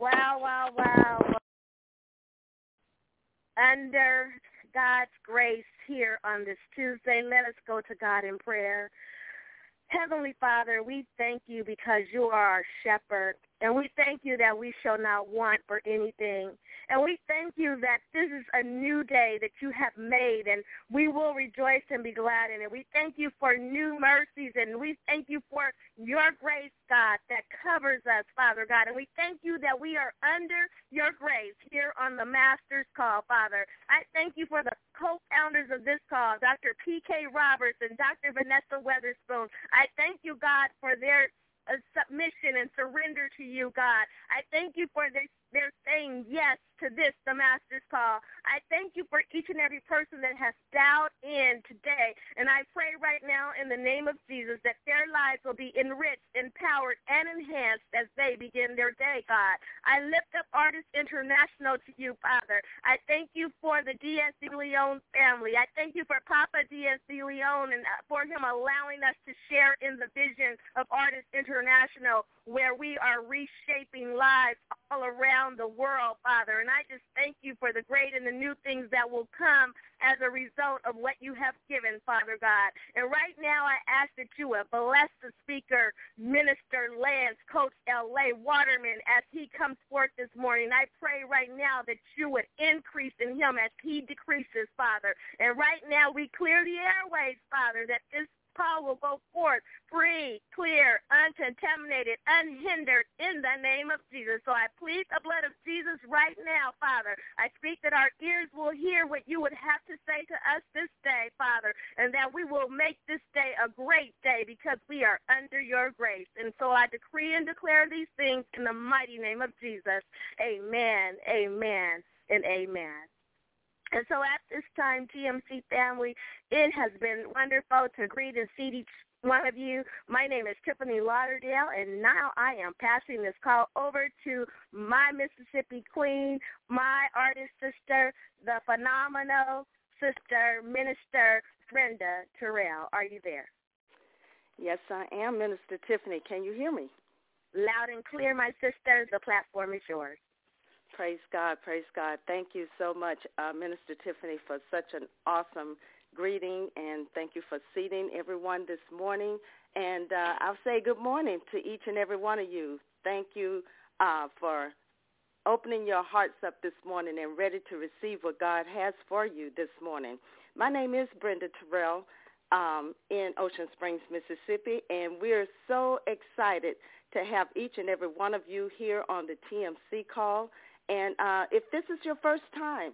Wow. Under God's grace here on this Tuesday, let us go to God in prayer. Heavenly Father, we thank you because you are our shepherd, and we thank you that we shall not want for anything. And we thank you that this is a new day that you have made, and we will rejoice and be glad in it. We thank you for new mercies, and we thank you for your grace, God, that covers us, Father God. And we thank you that we are under your grace here on the Master's Call, Father. I thank you for the co-founders of this call, Dr. P.K. Roberts and Dr. Vanessa Weatherspoon. I thank you, God, for their submission and surrender to you, God. I thank you for their saying yes to this, the Master's Call. I thank you for each and every person that has dialed in today, and I pray right now in the name of Jesus that their lives will be enriched, empowered, and enhanced as they begin their day, God. I lift up Artists International to you, Father. I thank you for the Diaz de Leon family. I thank you for Papa Diaz de Leon and for him allowing us to share in the vision of Artists International, where we are reshaping lives all around the world, Father. And I just thank you for the great and the new things that will come as a result of what you have given, Father God. And right now I ask that you would bless the speaker, Minister Lance, Coach L.A. Waterman, as he comes forth this morning. I pray right now that you would increase in him as he decreases, Father. And right now we clear the airways, Father, that this call will go forth free, clear, uncontaminated, unhindered in the name of Jesus. So I plead the blood of Jesus right now, Father. I speak that our ears will hear what you would have to say to us this day, Father, and that we will make this day a great day because we are under your grace. And so I decree and declare these things in the mighty name of Jesus. Amen, amen, and amen. And so at this time, TMC family, it has been wonderful to greet and see each one of you. My name is Tiffany Lauderdale, and now I am passing this call over to my Mississippi queen, my artist sister, the phenomenal sister, Minister Brenda Terrell. Are you there? Yes, I am, Minister Tiffany. Can you hear me? Loud and clear, my sister. The platform is yours. Praise God, praise God. Thank you so much, Minister Tiffany, for such an awesome greeting, and thank you for seating everyone this morning. And I'll say good morning to each and every one of you. Thank you for opening your hearts up this morning and ready to receive what God has for you this morning. My name is Brenda Terrell in Ocean Springs, Mississippi, and we're so excited to have each and every one of you here on the TMC call. And if this is your first time,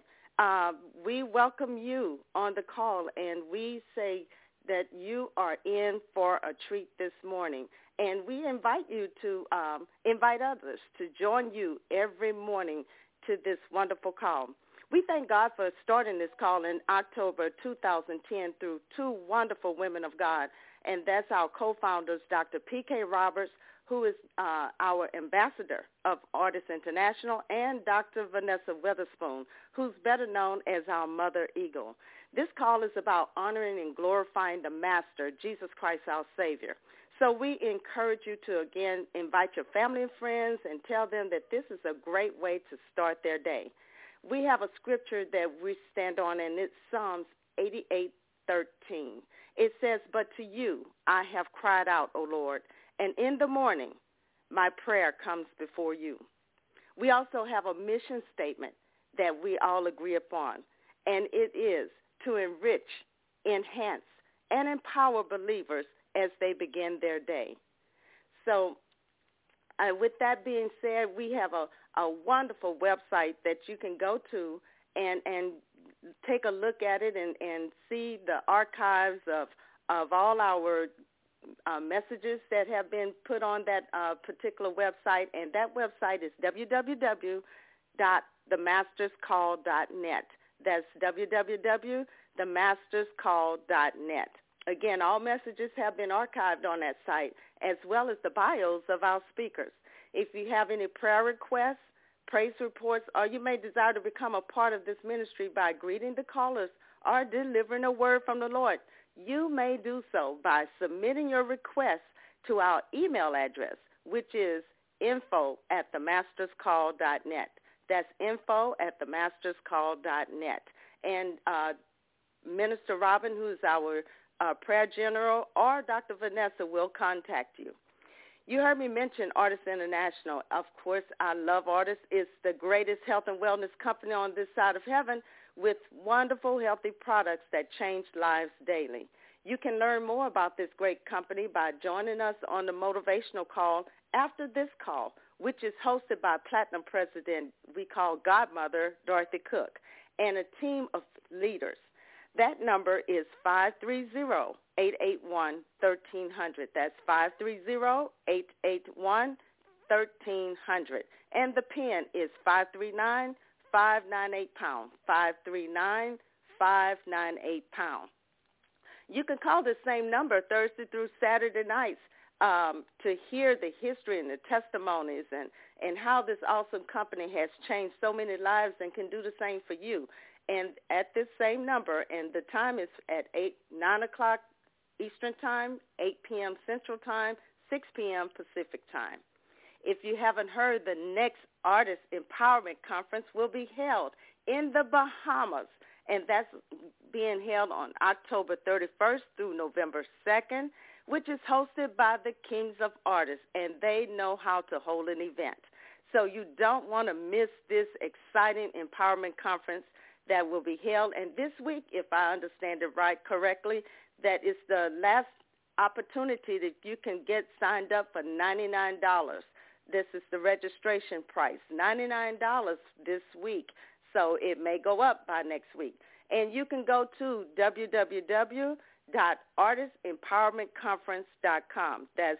we welcome you on the call, and we say that you are in for a treat this morning. And we invite you to invite others to join you every morning to this wonderful call. We thank God for starting this call in October 2010 through two wonderful women of God, and that's our co-founders, Dr. P.K. Roberts, who is our ambassador of Artists International, and Dr. Vanessa Weatherspoon, who's better known as our Mother Eagle. This call is about honoring and glorifying the Master, Jesus Christ, our Savior. So we encourage you to, again, invite your family and friends and tell them that this is a great way to start their day. We have a scripture that we stand on, and it's Psalms 88:13. It says, "But to you I have cried out, O Lord, and in the morning my prayer comes before you." We also have a mission statement that we all agree upon, and it is to enrich, enhance, and empower believers as they begin their day. So with that being said, we have a wonderful website that you can go to and take a look at it and see the archives of all our messages that have been put on that particular website, and that website is www.themasterscall.net. That's www.themasterscall.net. Again, all messages have been archived on that site, as well as the bios of our speakers. If you have any prayer requests, praise reports, or you may desire to become a part of this ministry by greeting the callers or delivering a word from the Lord, you may do so by submitting your request to our email address, which is info@themasterscall.net. That's info@themasterscall.net. And Minister Robin, who's our prayer general, or Dr. Vanessa will contact you. You heard me mention Artists International. Of course, I love Artists. It's the greatest health and wellness company on this side of heaven with wonderful, healthy products that change lives daily. You can learn more about this great company by joining us on the motivational call after this call, which is hosted by Platinum President, we call Godmother, Dorothy Cook, and a team of leaders. That number is 530-881-1300. That's 530-881-1300. And the PIN is 539-598-pound, 539-598-pound. You can call the same number Thursday through Saturday nights to hear the history and the testimonies and how this awesome company has changed so many lives and can do the same for you. And at this same number, and the time is at 9 o'clock Eastern Time, 8 p.m. Central Time, 6 p.m. Pacific Time. If you haven't heard, the next Artist Empowerment Conference will be held in the Bahamas, and that's being held on October 31st through November 2nd, which is hosted by the Kings of Artists, and they know how to hold an event. So you don't want to miss this exciting empowerment conference that will be held. And this week, if I understand it correctly, that is the last opportunity that you can get signed up for $99. This is the registration price, $99 this week. So it may go up by next week. And you can go to www.artistempowermentconference.com. That's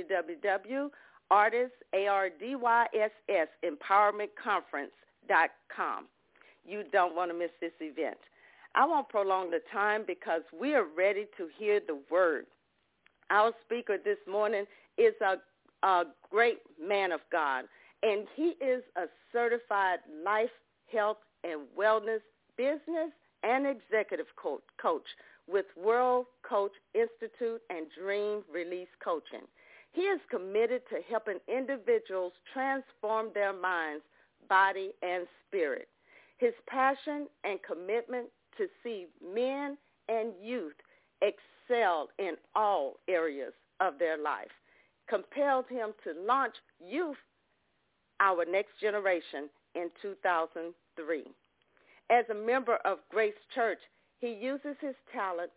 www.artistempowermentconference.com. You don't want to miss this event. I won't prolong the time because we are ready to hear the word. Our speaker this morning is a great man of God, and he is a certified life, health, and wellness business and executive coach with World Coach Institute and Dream Release Coaching. He is committed to helping individuals transform their minds, body, and spirit. His passion and commitment to see men and youth excel in all areas of their life compelled him to launch Youth, Our Next Generation, in 2003. As a member of Grace Church, he uses his talents,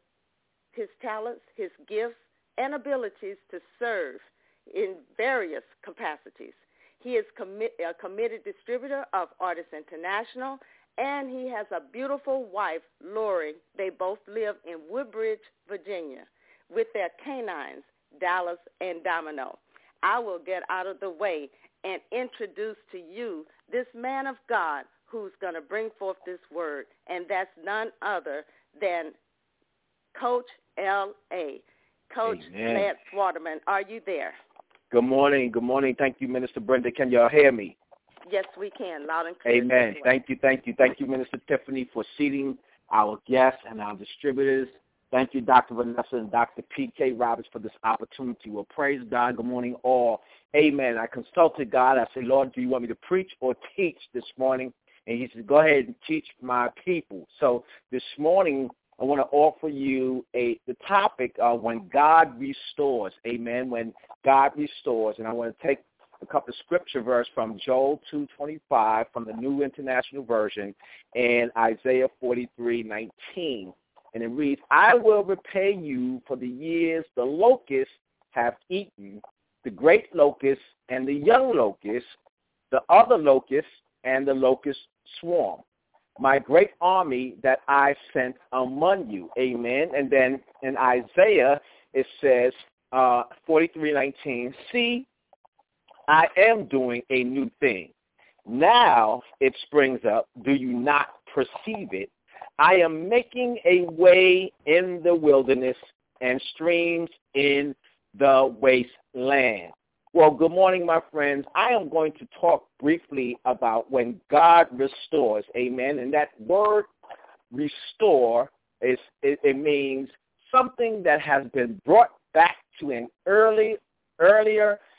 his gifts, and abilities to serve in various capacities. He is a committed distributor of Artists International, and he has a beautiful wife, Lori. They both live in Woodbridge, Virginia, with their canines, Dallas and Domino. I will get out of the way and introduce to you this man of God who's going to bring forth this word, and that's none other than Coach L.A., Coach Lance Waterman. Are you there? Good morning. Good morning. Thank you, Minister Brenda. Can y'all hear me? Yes, we can. Loud and clear. Amen. Thank you, Minister Tiffany, for seating our guests and our distributors. Thank you, Dr. Vanessa and Dr. P.K. Roberts, for this opportunity. Well, praise God. Good morning, all. Amen. I consulted God. I said, Lord, do you want me to preach or teach this morning? And he said, go ahead and teach my people. So this morning, I want to offer you the topic of when God restores. Amen. When God restores. And I want to take a couple of scripture verse from Joel 2:25 from the New International Version and Isaiah 43:19. And it reads, I will repay you for the years the locusts have eaten, the great locust and the young locust, the other locust and the locust swarm, my great army that I sent among you. Amen. And then in Isaiah, it says, 43:19, see, I am doing a new thing. Now it springs up. Do you not perceive it? I am making a way in the wilderness and streams in the wasteland. Well, good morning, my friends. I am going to talk briefly about when God restores. Amen. And that word restore it means something that has been brought back to an earlier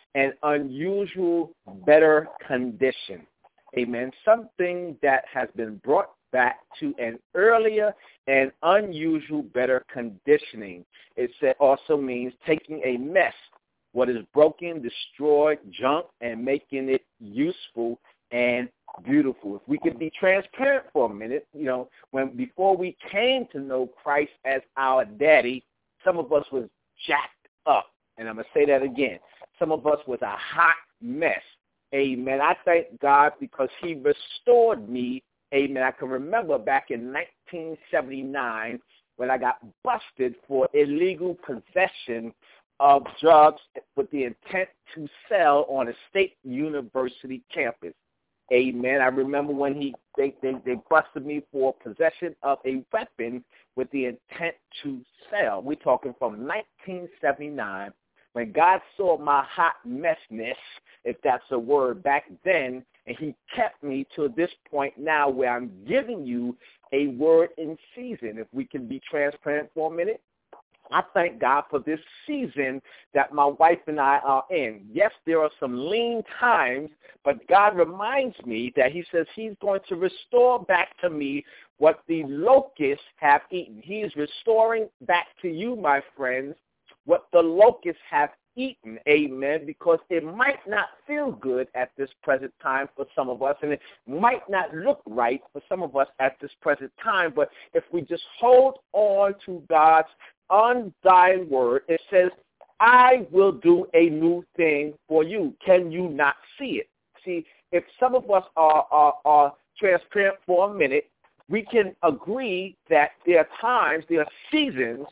an unusual, better condition. Amen. Something that has been brought back to an earlier and unusual, better conditioning. It also means taking a mess, what is broken, destroyed, junk, and making it useful and beautiful. If we could be transparent for a minute, before we came to know Christ as our daddy, some of us was jacked up. And I'm going to say that again. Some of us was a hot mess. Amen. I thank God because he restored me. Amen. I can remember back in 1979 when I got busted for illegal possession of drugs with the intent to sell on a state university campus. Amen. I remember when they busted me for possession of a weapon with the intent to sell. We're talking from 1979 when God saw my hot messness, if that's a word, back then, and he kept me to this point now where I'm giving you a word in season. If we can be transparent for a minute. I thank God for this season that my wife and I are in. Yes, there are some lean times, but God reminds me that he says he's going to restore back to me what the locusts have eaten. He is restoring back to you, my friends, what the locusts have eaten, amen, because it might not feel good at this present time for some of us, and it might not look right for some of us at this present time, but if we just hold on to God's undying word, it says, I will do a new thing for you. Can you not see it? See, if some of us are transparent for a minute, we can agree that there are times, there are seasons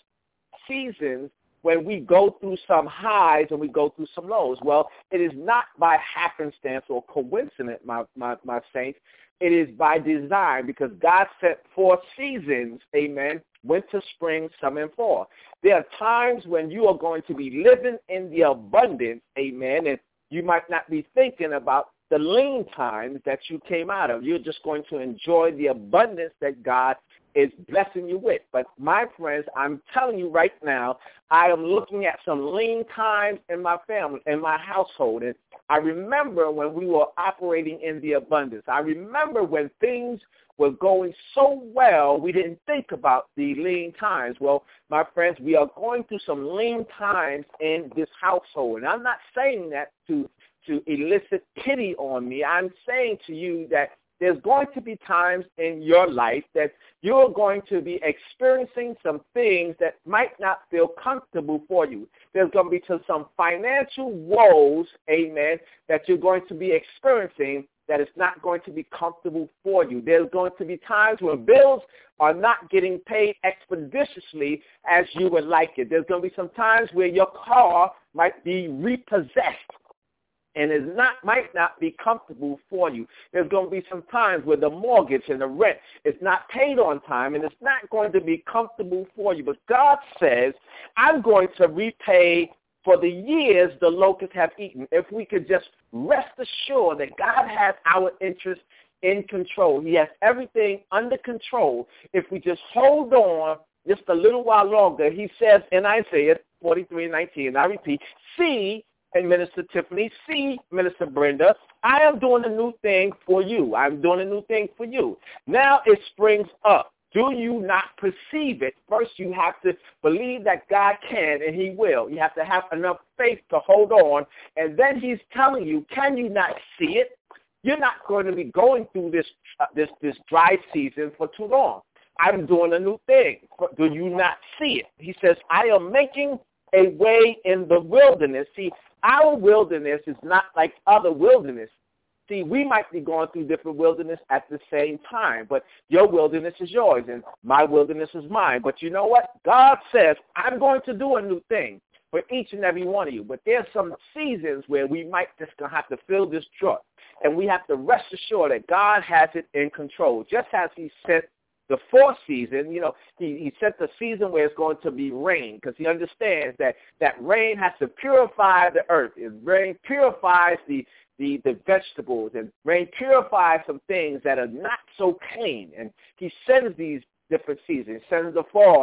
when we go through some highs and we go through some lows. Well, it is not by happenstance or coincidence, my saints. It is by design because God set 4 seasons, amen, winter, spring, summer, and fall. There are times when you are going to be living in the abundance, amen, and you might not be thinking about the lean times that you came out of. You're just going to enjoy the abundance that God is blessing you with. But my friends, I'm telling you right now, I am looking at some lean times in my family, in my household. And I remember when we were operating in the abundance. I remember when things were going so well, we didn't think about the lean times. Well, my friends, we are going through some lean times in this household. And I'm not saying that to elicit pity on me. I'm saying to you that there's going to be times in your life that you're going to be experiencing some things that might not feel comfortable for you. There's going to be some financial woes, amen, that you're going to be experiencing that is not going to be comfortable for you. There's going to be times when bills are not getting paid expeditiously as you would like it. There's going to be some times where your car might be repossessed and might not be comfortable for you. There's going to be some times where the mortgage and the rent is not paid on time, and it's not going to be comfortable for you. But God says, I'm going to repay for the years the locusts have eaten. If we could just rest assured that God has our interest in control. He has everything under control. If we just hold on just a little while longer, he says in Isaiah 43:19, and I repeat, see, and Minister Tiffany, see, Minister Brenda, I am doing a new thing for you. I'm doing a new thing for you. Now it springs up. Do you not perceive it? First, you have to believe that God can and he will. You have to have enough faith to hold on. And then he's telling you, can you not see it? You're not going to be going through this dry season for too long. I'm doing a new thing. Do you not see it? He says, I am making a way in the wilderness. See, our wilderness is not like other wilderness. See, we might be going through different wilderness at the same time, but your wilderness is yours and my wilderness is mine. But you know what? God says, I'm going to do a new thing for each and every one of you. But there's some seasons where we might just have to fill this truck, and we have to rest assured that God has it in control. Just as he sent the 4th season, he set the season where it's going to be rain because he understands that rain has to purify the earth. Rain purifies the vegetables, and rain purifies some things that are not so clean. And he sends these different seasons. He sends the fall, and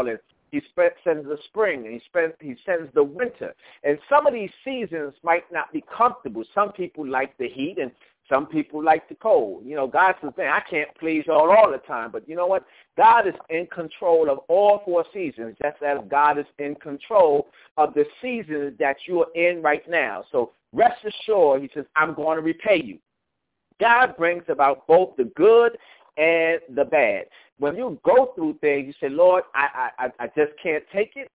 He sends the spring, and he sends the winter. And some of these seasons might not be comfortable. Some people like the heat, and some people like the cold. You know, God says, man, I can't please y'all all the time. But you know what? God is in control of all 4 seasons, just as God is in control of the seasons that you're in right now. So rest assured, he says, I'm going to repay you. God brings about both the good and the bad. When you go through things, you say, Lord, I just can't take it.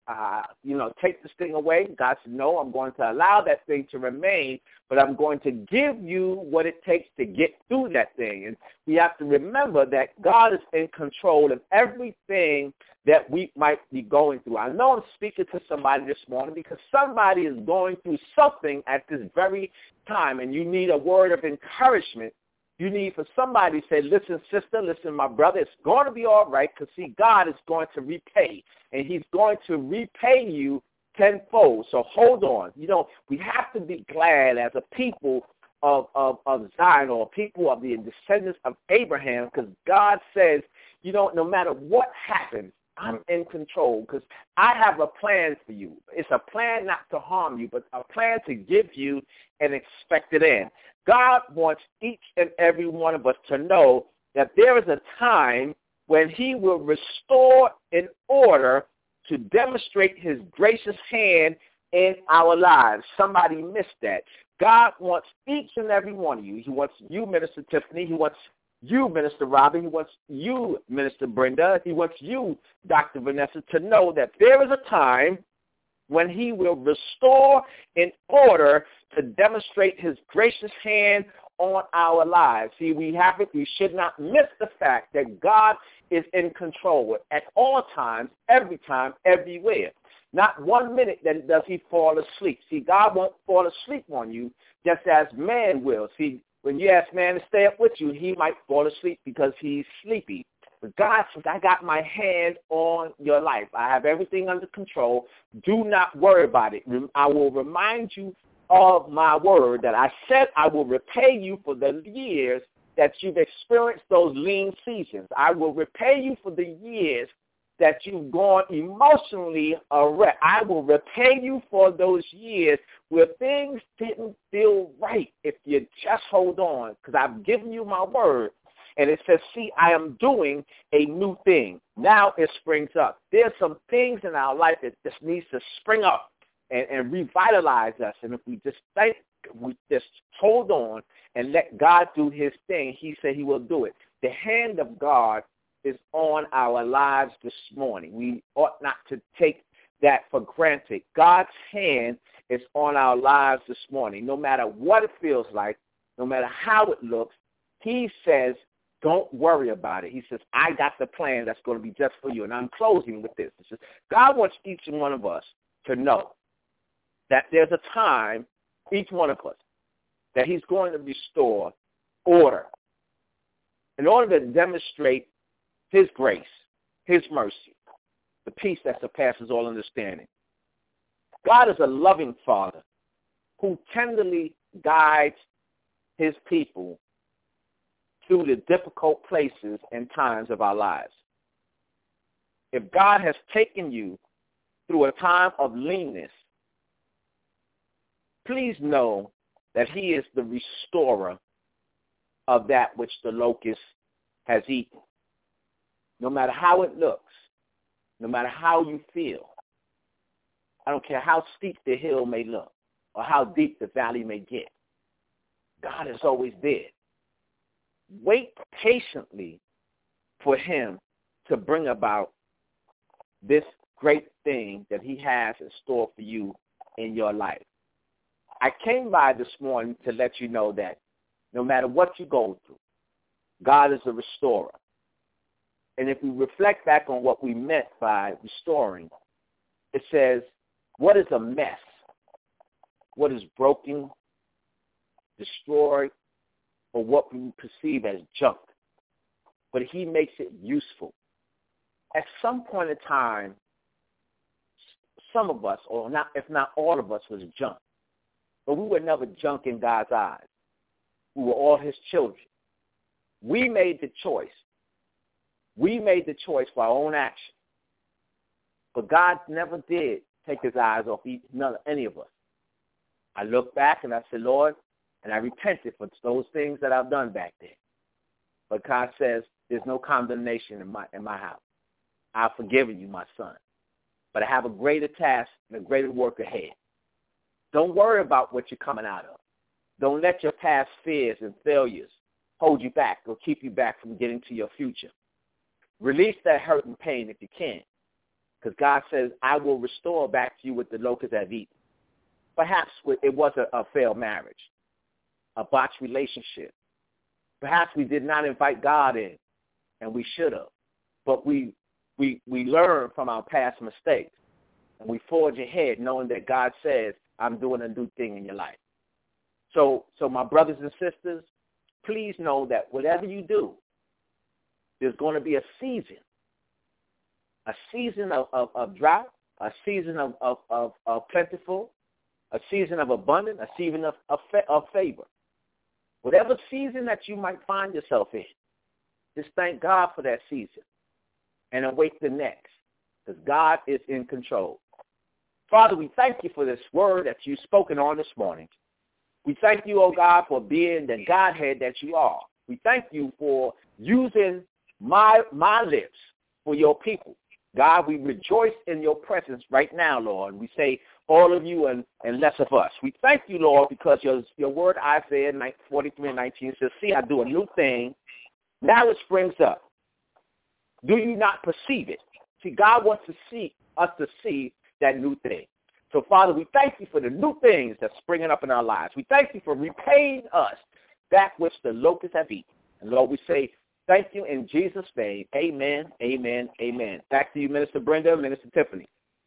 Take this thing away. God said, no, I'm going to allow that thing to remain, but I'm going to give you what it takes to get through that thing. And we have to remember that God is in control of everything that we might be going through. I know I'm speaking to somebody this morning because somebody is going through something at this very time, and you need a word of encouragement. You need for somebody to say, listen, sister, listen, my brother, it's going to be all right because, see, God is going to repay, and he's going to repay you tenfold. So hold on. You know, we have to be glad as a people of Zion, or people of the descendants of Abraham, because God says, you know, no matter what happens, I'm in control because I have a plan for you. It's a plan not to harm you, but a plan to give you an expected end. God wants each and every one of us to know that there is a time when he will restore in order to demonstrate his gracious hand in our lives. Somebody missed that. God wants each and every one of you. He wants you, Minister Tiffany. He wants you, Minister Robbie. He wants you, Minister Brenda. He wants you, Dr. Vanessa, to know that there is a time when he will restore in order to demonstrate his gracious hand on our lives. See, we should not miss the fact that God is in control at all times, every time, everywhere. Not 1 minute does he fall asleep. See, God won't fall asleep on you just as man will. See, when you ask man to stay up with you, he might fall asleep because he's sleepy. But God says, I got my hand on your life. I have everything under control. Do not worry about it. I will remind you of my word that I said I will repay you for the years that you've experienced those lean seasons. I will repay you for the years that you've gone emotionally wrecked. I will repay you for those years where things didn't feel right if you just hold on, because I've given you my word. And it says, see, I am doing a new thing. Now it springs up. There's some things in our life that just needs to spring up and revitalize us. And if we just hold on and let God do his thing, he said he will do it. The hand of God is on our lives this morning. We ought not to take that for granted. God's hand is on our lives this morning. No matter what it feels like, no matter how it looks, he says, don't worry about it. He says, I got the plan that's going to be just for you. And I'm closing with this. It's just, God wants each and one of us to know that there's a time, each one of us, that he's going to restore order in order to demonstrate his grace, his mercy, the peace that surpasses all understanding. God is a loving Father who tenderly guides his people through the difficult places and times of our lives. If God has taken you through a time of leanness, please know that he is the restorer of that which the locust has eaten. No matter how it looks, no matter how you feel, I don't care how steep the hill may look or how deep the valley may get, God is always there. Wait patiently for him to bring about this great thing that he has in store for you in your life. I came by this morning to let you know that no matter what you go through, God is a restorer. And if we reflect back on what we meant by restoring, it says, what is a mess? What is broken, destroyed, or what we perceive as junk? But he makes it useful. At some point in time, some of us, or not, if not all of us, was junk. But we were never junk in God's eyes. We were all his children. We made the choice. We made the choice for our own action. But God never did take his eyes off any of us. I look back and I said, Lord, and I repented for those things that I've done back then. But God says, there's no condemnation in my house. I've forgiven you, my son. But I have a greater task and a greater work ahead. Don't worry about what you're coming out of. Don't let your past fears and failures hold you back or keep you back from getting to your future. Release that hurt and pain if you can, because God says, I will restore back to you what the locusts have eaten. Perhaps it was a failed marriage, a botched relationship. Perhaps we did not invite God in, and we should have. But we learn from our past mistakes, and we forge ahead knowing that God says, I'm doing a new thing in your life. So my brothers and sisters, please know that whatever you do, there's going to be a season of drought, a season of plentiful, a season of abundance, a season of favor. Whatever season that you might find yourself in, just thank God for that season and await the next, because God is in control. Father, we thank you for this word that you've spoken on this morning. We thank you, oh God, for being the Godhead that you are. We thank you for using my lips for your people. God, we rejoice in your presence right now, Lord. We say all of you and less of us. We thank you, Lord, because your word, Isaiah 43:19 says, see, I do a new thing. Now it springs up. Do you not perceive it? See, God wants us to see that new thing. So, Father, we thank you for the new things that's springing up in our lives. We thank you for repaying us that which the locusts have eaten. And, Lord, we say thank you in Jesus' name. Amen, amen, amen. Back to you, Minister Brenda, Minister Tiffany.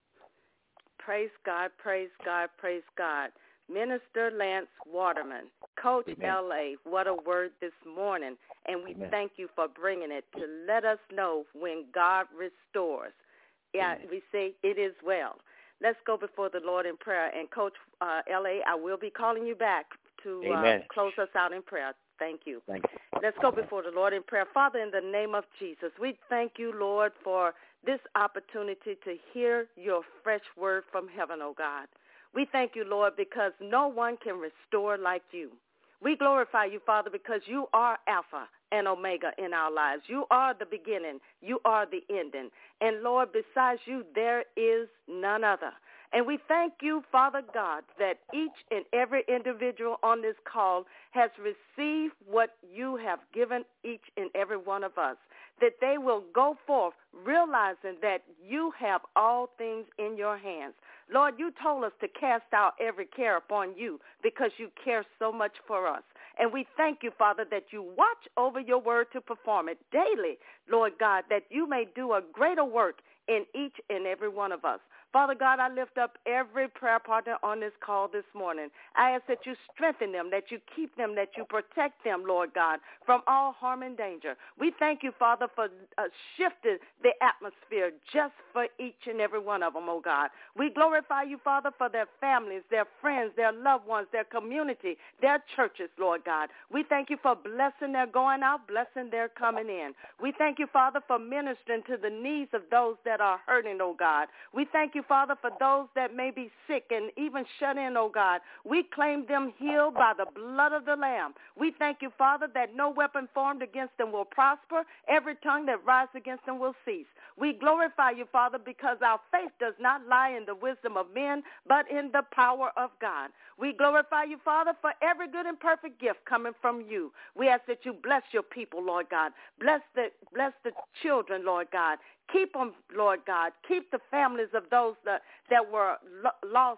Praise God, praise God, praise God. Minister Lance Waterman, Coach L.A., what a word this morning. And we thank you for bringing it to let us know when God restores. Yeah, we say it is well. Let's go before the Lord in prayer. And Coach L.A., I will be calling you back to close us out in prayer. Thank you. Let's go before the Lord in prayer. Father, in the name of Jesus, we thank you, Lord, for this opportunity to hear your fresh word from heaven, oh God. We thank you, Lord, because no one can restore like you. We glorify you, Father, because you are Alpha and Omega in our lives. You are the beginning. You are the ending. And, Lord, besides you, there is none other. And we thank you, Father God, that each and every individual on this call has received what you have given each and every one of us, that they will go forth realizing that you have all things in your hands. Lord, you told us to cast out every care upon you because you care so much for us. And we thank you, Father, that you watch over your word to perform it daily, Lord God, that you may do a greater work in each and every one of us. Father God, I lift up every prayer partner on this call this morning. I ask that you strengthen them, that you keep them, that you protect them, Lord God, from all harm and danger. We thank you, Father, for shifting the atmosphere just for each and every one of them, oh God. We glorify you, Father, for their families, their friends, their loved ones, their community, their churches, Lord God. We thank you for blessing their going out, blessing their coming in. We thank you, Father, for ministering to the needs of those that are hurting, oh God. We thank you, Father, for those that may be sick and even shut in, oh God. We claim them healed by the blood of the Lamb. We thank you, Father, that no weapon formed against them will prosper. Every tongue that rises against them will cease. We glorify you, Father, because our faith does not lie in the wisdom of men, but in the power of God. We glorify you, Father, for every good and perfect gift coming from you. We ask that you bless your people, Lord God. Bless the children, Lord God. Keep them, Lord God. Keep the families of those that were lost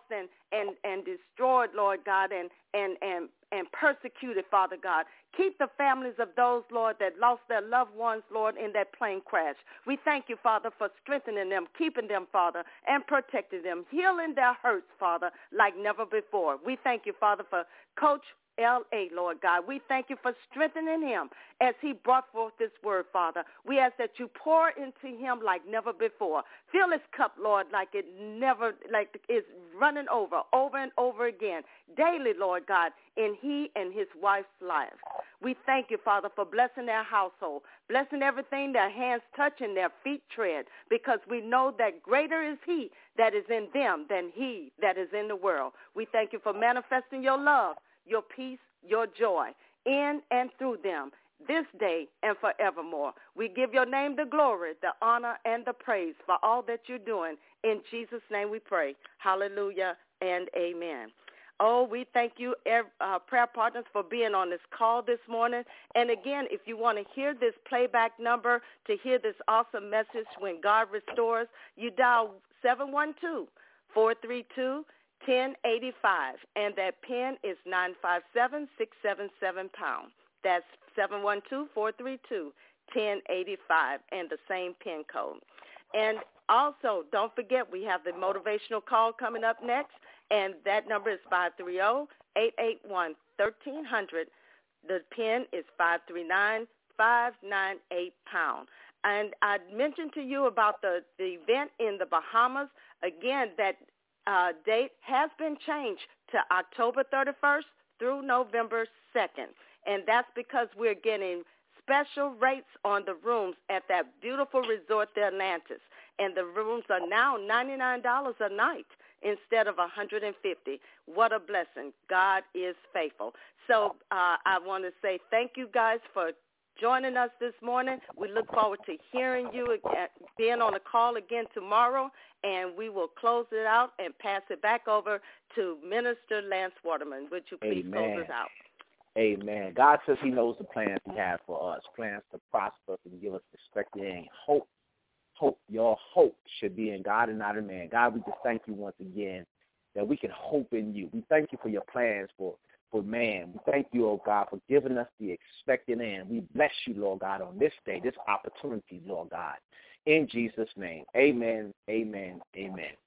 and destroyed, Lord God, and persecuted, Father God. Keep the families of those, Lord, that lost their loved ones, Lord, in that plane crash. We thank you, Father, for strengthening them, keeping them, Father, and protecting them, healing their hurts, Father, like never before. We thank you, Father, for Coach L.A., Lord God. We thank you for strengthening him as he brought forth this word, Father. We ask that you pour into him like never before. Fill his cup, Lord, like it's running over and over again, daily, Lord God, in he and his wife's lives. We thank you, Father, for blessing their household, blessing everything their hands touch and their feet tread, because we know that greater is he that is in them than he that is in the world. We thank you for manifesting your love, your peace, your joy in and through them this day and forevermore. We give your name the glory, the honor, and the praise for all that you're doing. In Jesus' name we pray. Hallelujah and amen. Oh, we thank you, prayer partners, for being on this call this morning. And again, if you want to hear this playback number, to hear this awesome message, When God Restores, you dial 712-432-1085. And that PIN is 957677#. That's 712-432-1085, and the same PIN code. And also, don't forget, we have the motivational call coming up next, and that number is 530-881-1300. The PIN is 539-598#. And I mentioned to you about the event in the Bahamas. Again, that date has been changed to October 31st through November 2nd. And that's because we're getting special rates on the rooms at that beautiful resort, the Atlantis. And the rooms are now $99 a night instead of $150. What a blessing. God is faithful. So I want to say thank you guys for joining us this morning. We look forward to hearing you again, being on the call again tomorrow, and we will close it out and pass it back over to Minister Lance Waterman. Would you please close us out? Amen. God says he knows the plans he has for us, plans to prosper us and give us expected end. Hope. Your hope should be in God and not in man. God, we just thank you once again that we can hope in you. We thank you for your plans for man. We thank you, oh God, for giving us the expected end. We bless you, Lord God, on this day, this opportunity, Lord God. In Jesus' name, amen, amen, amen.